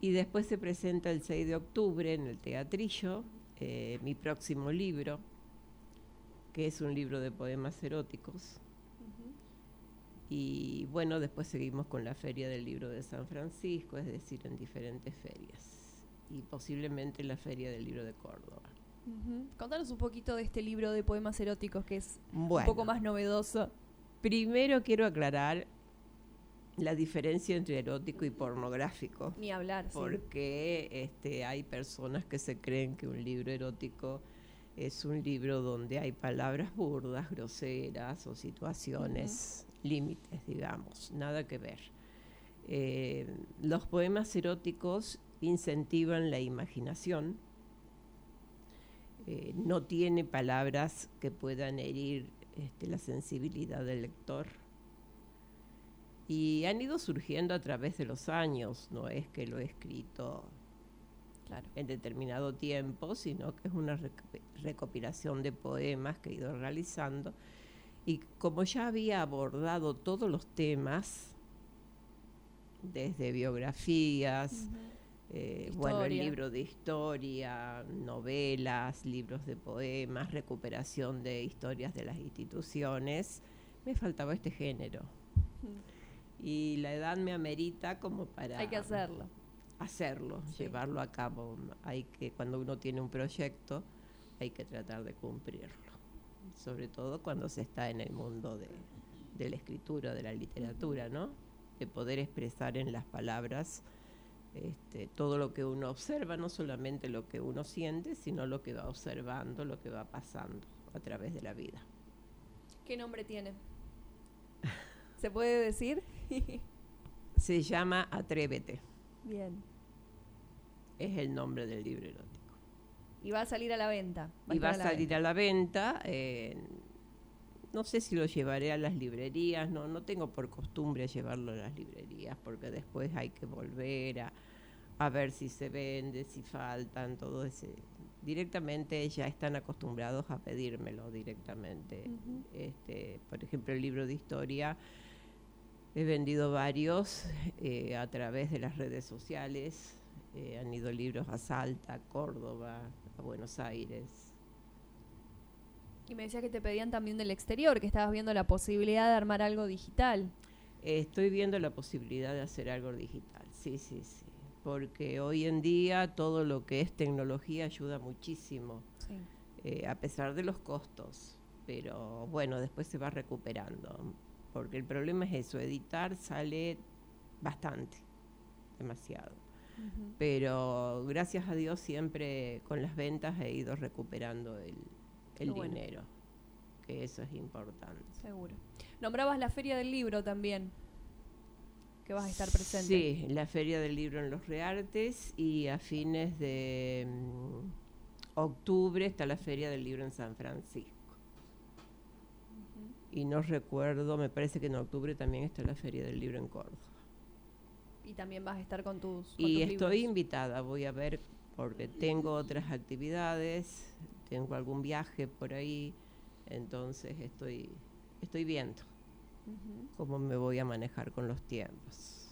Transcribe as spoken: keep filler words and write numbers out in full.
Y después se presenta el seis de octubre en el Teatrillo eh, mi próximo libro, que es un libro de poemas eróticos. Uh-huh. Y bueno, después seguimos con la Feria del Libro de San Francisco, es decir, en diferentes ferias. Y posiblemente la Feria del Libro de Córdoba. Uh-huh. Contanos un poquito de este libro de poemas eróticos, que es bueno, un poco más novedoso. Primero quiero aclarar la diferencia entre erótico y pornográfico. Ni hablar, porque sí. este, hay personas que se creen que un libro erótico es un libro donde hay palabras burdas, groseras o situaciones uh-huh. límites, digamos, nada que ver. Eh, los poemas eróticos incentivan la imaginación, eh, no tiene palabras que puedan herir este, la sensibilidad del lector. Y han ido surgiendo a través de los años, no es que lo he escrito claro. en determinado tiempo, sino que es una rec- recopilación de poemas que he ido realizando. Y como ya había abordado todos los temas, desde biografías, uh-huh. eh, bueno, el libro de historia, novelas, libros de poemas, recuperación de historias de las instituciones, me faltaba este género. Uh-huh. Y la edad me amerita como para... Hay que hacerlo. Hacerlo, sí. llevarlo a cabo. Hay que, cuando uno tiene un proyecto, hay que tratar de cumplirlo. Sobre todo cuando se está en el mundo de, de la escritura, de la literatura, ¿no? De poder expresar en las palabras este, todo lo que uno observa, no solamente lo que uno siente, sino lo que va observando, lo que va pasando a través de la vida. ¿Qué nombre tiene? ¿Se puede decir? Se llama Atrévete. Bien. Es el nombre del libro erótico. ¿Y va a salir a la venta? Va y va a, a salir venta. a la venta. Eh, no sé si lo llevaré a las librerías. No, no tengo por costumbre llevarlo a las librerías porque después hay que volver a, a ver si se vende, si faltan, todo ese... Directamente ya están acostumbrados a pedírmelo directamente. Uh-huh. Este, por ejemplo, el libro de historia... He vendido varios eh, a través de las redes sociales. Eh, han ido libros a Salta, a Córdoba, a Buenos Aires. Y me decías que te pedían también del exterior, que estabas viendo la posibilidad de armar algo digital. Eh, estoy viendo la posibilidad de hacer algo digital, sí, sí, sí. Porque hoy en día todo lo que es tecnología ayuda muchísimo, sí. eh, a pesar de los costos. Pero bueno, después se va recuperando. Porque el problema es eso, editar sale bastante, demasiado. Uh-huh. Pero gracias a Dios siempre con las ventas he ido recuperando el, el dinero, bueno. que eso es importante. Seguro. Nombrabas la Feria del Libro también, que vas a estar presente. Sí, la Feria del Libro en Los Reartes y a fines de um, octubre está la Feria del Libro en San Francisco. Y no recuerdo, me parece que en octubre también está la Feria del Libro en Córdoba. Y también vas a estar con tus con Y tus estoy libros. invitada, voy a ver, porque tengo otras actividades, tengo algún viaje por ahí, entonces estoy, estoy viendo uh-huh. cómo me voy a manejar con los tiempos.